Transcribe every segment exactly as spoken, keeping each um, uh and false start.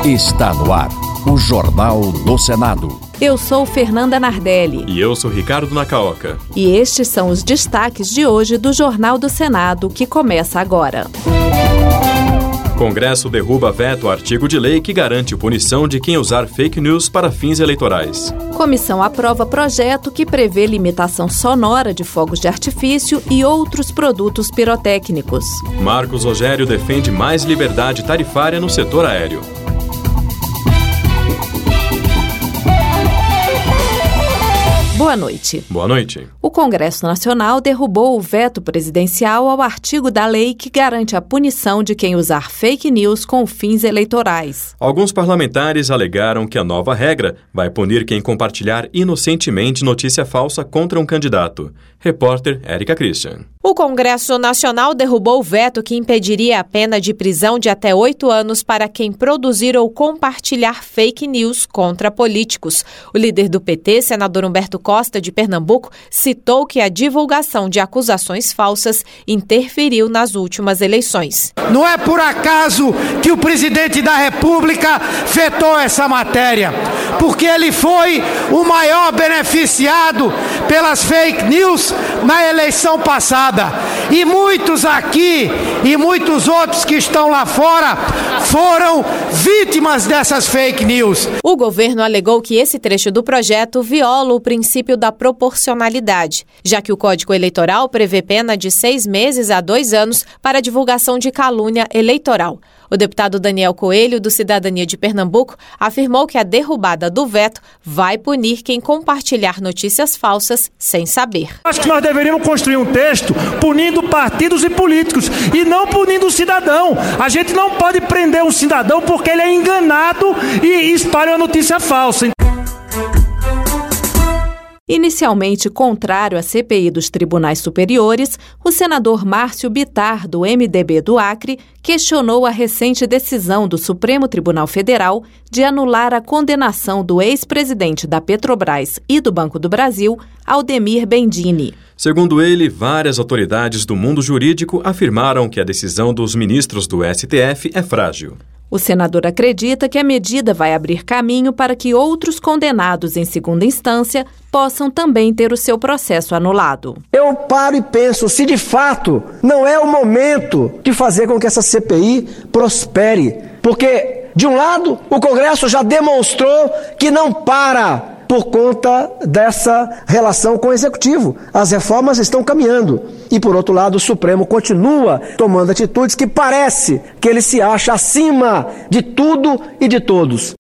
Está no ar, o Jornal do Senado. Eu sou Fernanda Nardelli. E eu sou Ricardo Nacaoca. E estes são os destaques de hoje do Jornal do Senado, que começa agora. Congresso derruba veto artigo de lei que garante punição de quem usar fake news para fins eleitorais. Comissão aprova projeto que prevê limitação sonora de fogos de artifício e outros produtos pirotécnicos. Marcos Rogério defende mais liberdade tarifária no setor aéreo. Boa noite. Boa noite. O Congresso Nacional derrubou o veto presidencial ao artigo da lei que garante a punição de quem usar fake news com fins eleitorais. Alguns parlamentares alegaram que a nova regra vai punir quem compartilhar inocentemente notícia falsa contra um candidato. Repórter Érica Christian. O Congresso Nacional derrubou o veto que impediria a pena de prisão de até oito anos para quem produzir ou compartilhar fake news contra políticos. O líder do P T, senador Humberto Costa, de Pernambuco, citou que a divulgação de acusações falsas interferiu nas últimas eleições. Não é por acaso que o presidente da República vetou essa matéria, porque ele foi o maior beneficiado pelas fake news na eleição passada. E muitos aqui e muitos outros que estão lá fora foram vítimas dessas fake news. O governo alegou que esse trecho do projeto viola o princípio da proporcionalidade, já que o Código Eleitoral prevê pena de seis meses a dois anos para divulgação de calúnia eleitoral. O deputado Daniel Coelho, do Cidadania de Pernambuco, afirmou que a derrubada do veto vai punir quem compartilhar notícias falsas sem saber. Acho que nós deveríamos construir um texto punindo partidos e políticos e não punindo o cidadão. A gente não pode prender um cidadão porque ele é enganado e espalha uma notícia falsa. Inicialmente contrário à C P I dos Tribunais Superiores, o senador Márcio Bittar, do M D B do Acre, questionou a recente decisão do Supremo Tribunal Federal de anular a condenação do ex-presidente da Petrobras e do Banco do Brasil, Aldemir Bendini. Segundo ele, várias autoridades do mundo jurídico afirmaram que a decisão dos ministros do S T F é frágil. O senador acredita que a medida vai abrir caminho para que outros condenados em segunda instância possam também ter o seu processo anulado. Eu paro e penso, se de fato não é o momento de fazer com que essa C P I prospere. Porque, de um lado, o Congresso já demonstrou que não para por conta dessa relação com o Executivo. As reformas estão caminhando. E, por outro lado, o Supremo continua tomando atitudes que parece que ele se acha acima de tudo e de todos.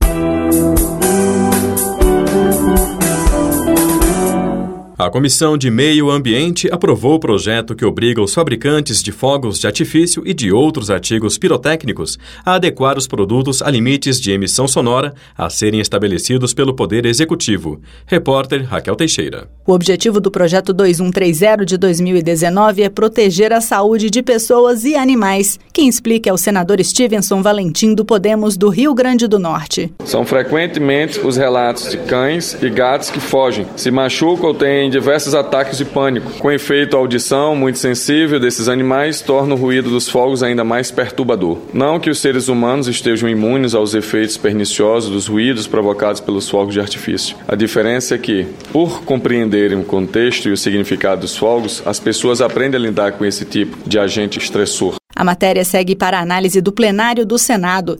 A Comissão de Meio Ambiente aprovou o projeto que obriga os fabricantes de fogos de artifício e de outros artigos pirotécnicos a adequar os produtos a limites de emissão sonora a serem estabelecidos pelo Poder Executivo. Repórter Raquel Teixeira. O objetivo do projeto dois mil cento e trinta de dois mil e dezenove é proteger a saúde de pessoas e animais. Quem explica é o senador Stevenson Valentim, do Podemos, do Rio Grande do Norte. São frequentemente os relatos de cães e gatos que fogem, se machucam ou têm diversos ataques de pânico. Com efeito, a audição muito sensível desses animais torna o ruído dos fogos ainda mais perturbador. Não que os seres humanos estejam imunes aos efeitos perniciosos dos ruídos provocados pelos fogos de artifício. A diferença é que, por compreenderem o contexto e o significado dos fogos, as pessoas aprendem a lidar com esse tipo de agente estressor. A matéria segue para a análise do plenário do Senado.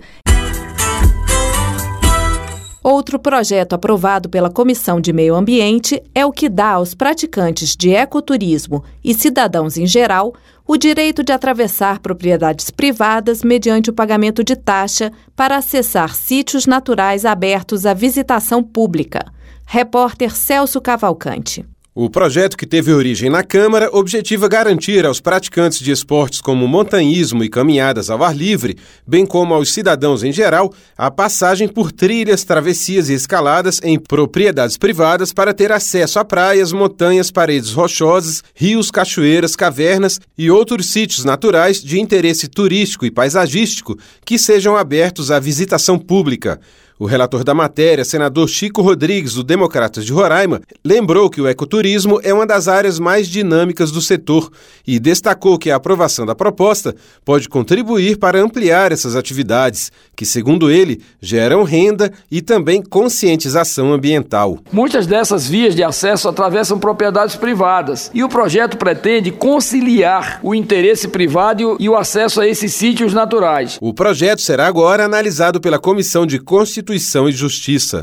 Outro projeto aprovado pela Comissão de Meio Ambiente é o que dá aos praticantes de ecoturismo e cidadãos em geral o direito de atravessar propriedades privadas mediante o pagamento de taxa para acessar sítios naturais abertos à visitação pública. Repórter Celso Cavalcante. O projeto, que teve origem na Câmara, objetiva garantir aos praticantes de esportes como montanhismo e caminhadas ao ar livre, bem como aos cidadãos em geral, a passagem por trilhas, travessias e escaladas em propriedades privadas para ter acesso a praias, montanhas, paredes rochosas, rios, cachoeiras, cavernas e outros sítios naturais de interesse turístico e paisagístico que sejam abertos à visitação pública. O relator da matéria, senador Chico Rodrigues, do Democratas de Roraima, lembrou que o ecoturismo é uma das áreas mais dinâmicas do setor e destacou que a aprovação da proposta pode contribuir para ampliar essas atividades, que, segundo ele, geram renda e também conscientização ambiental. Muitas dessas vias de acesso atravessam propriedades privadas e o projeto pretende conciliar o interesse privado e o acesso a esses sítios naturais. O projeto será agora analisado pela Comissão de Constituição e Justiça.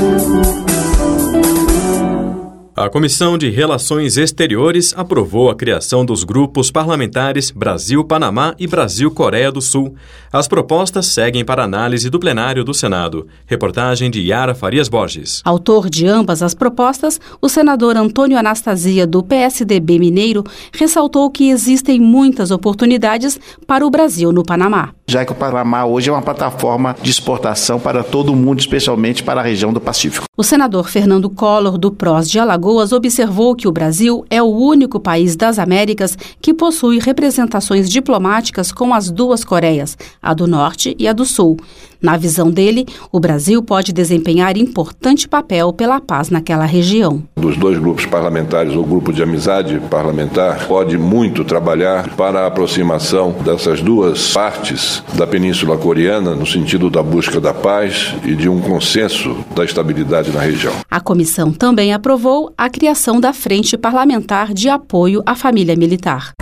A Comissão de Relações Exteriores aprovou a criação dos grupos parlamentares Brasil-Panamá e Brasil-Coreia do Sul. As propostas seguem para análise do plenário do Senado. Reportagem de Yara Farias Borges. Autor de ambas as propostas, o senador Antônio Anastasia, do P S D B mineiro, ressaltou que existem muitas oportunidades para o Brasil no Panamá. Já que o Panamá hoje é uma plataforma de exportação para todo o mundo, especialmente para a região do Pacífico. O senador Fernando Collor, do P R O S de Alagoas, observou que o Brasil é o único país das Américas que possui representações diplomáticas com as duas Coreias, a do Norte e a do Sul. Na visão dele, o Brasil pode desempenhar importante papel pela paz naquela região. Dos dois grupos parlamentares, o grupo de amizade parlamentar pode muito trabalhar para a aproximação dessas duas partes da Península Coreana no sentido da busca da paz e de um consenso da estabilidade na região. A comissão também aprovou a criação da Frente Parlamentar de Apoio à Família Militar.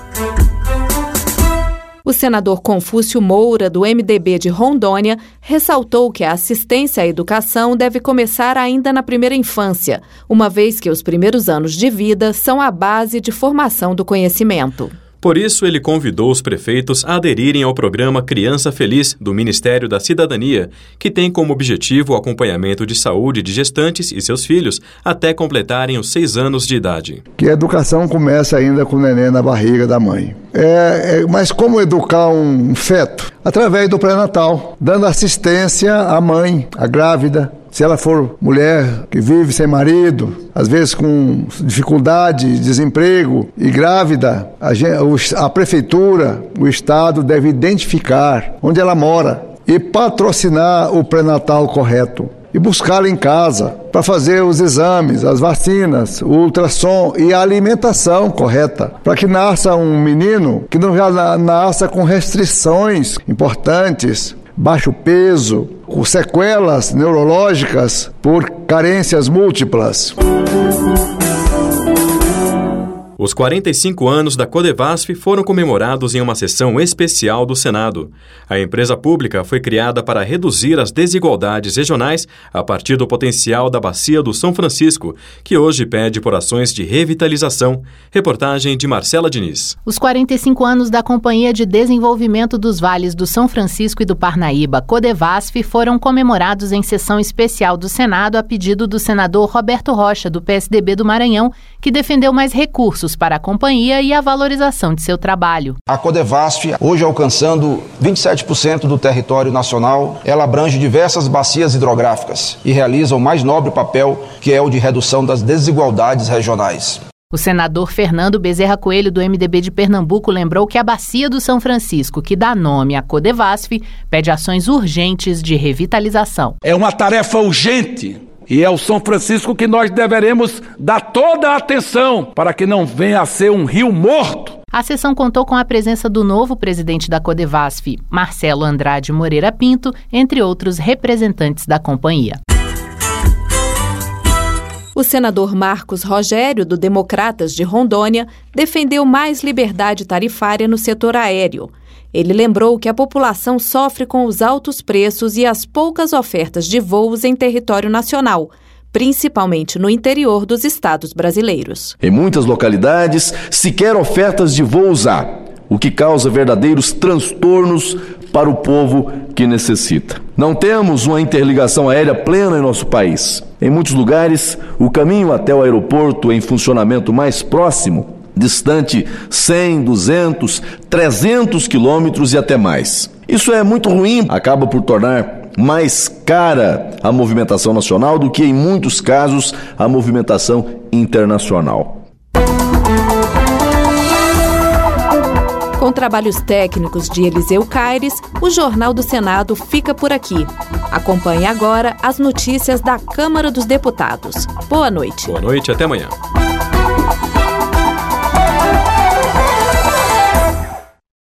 O senador Confúcio Moura, do M D B de Rondônia, ressaltou que a assistência à educação deve começar ainda na primeira infância, uma vez que os primeiros anos de vida são a base de formação do conhecimento. Por isso, ele convidou os prefeitos a aderirem ao programa Criança Feliz do Ministério da Cidadania, que tem como objetivo o acompanhamento de saúde de gestantes e seus filhos até completarem os seis anos de idade. Que a educação começa ainda com o neném na barriga da mãe. É, é, mas como educar um feto? Através do pré-natal, dando assistência à mãe, à grávida. Se ela for mulher que vive sem marido, às vezes com dificuldade, desemprego e grávida, a, gente, a prefeitura, o Estado deve identificar onde ela mora e patrocinar o pré-natal correto. E buscá-la em casa para fazer os exames, as vacinas, o ultrassom e a alimentação correta, para que nasça um menino que não já nasça com restrições importantes, baixo peso, com sequelas neurológicas por carências múltiplas. Os quarenta e cinco anos da Codevasf foram comemorados em uma sessão especial do Senado. A empresa pública foi criada para reduzir as desigualdades regionais a partir do potencial da Bacia do São Francisco, que hoje pede por ações de revitalização. Reportagem de Marcela Diniz. Os quarenta e cinco anos da Companhia de Desenvolvimento dos Vales do São Francisco e do Parnaíba, Codevasf, foram comemorados em sessão especial do Senado a pedido do senador Roberto Rocha, do P S D B do Maranhão, que defendeu mais recursos para a companhia e a valorização de seu trabalho. A Codevasf, hoje alcançando vinte e sete por cento do território nacional, ela abrange diversas bacias hidrográficas e realiza o mais nobre papel, que é o de redução das desigualdades regionais. O senador Fernando Bezerra Coelho, do M D B de Pernambuco, lembrou que a Bacia do São Francisco, que dá nome à Codevasf, pede ações urgentes de revitalização. É uma tarefa urgente. E é o São Francisco que nós deveremos dar toda a atenção para que não venha a ser um rio morto. A sessão contou com a presença do novo presidente da Codevasf, Marcelo Andrade Moreira Pinto, entre outros representantes da companhia. O senador Marcos Rogério, do Democratas de Rondônia, defendeu mais liberdade tarifária no setor aéreo. Ele lembrou que a população sofre com os altos preços e as poucas ofertas de voos em território nacional, principalmente no interior dos estados brasileiros. Em muitas localidades, sequer ofertas de voos há, o que causa verdadeiros transtornos para o povo que necessita. Não temos uma interligação aérea plena em nosso país. Em muitos lugares, o caminho até o aeroporto em funcionamento mais próximo distante cem, duzentos, trezentos quilômetros e até mais. Isso é muito ruim, acaba por tornar mais cara a movimentação nacional do que, em muitos casos, a movimentação internacional. Com trabalhos técnicos de Eliseu Caires, o Jornal do Senado fica por aqui. Acompanhe agora as notícias da Câmara dos Deputados. Boa noite. Boa noite, até amanhã.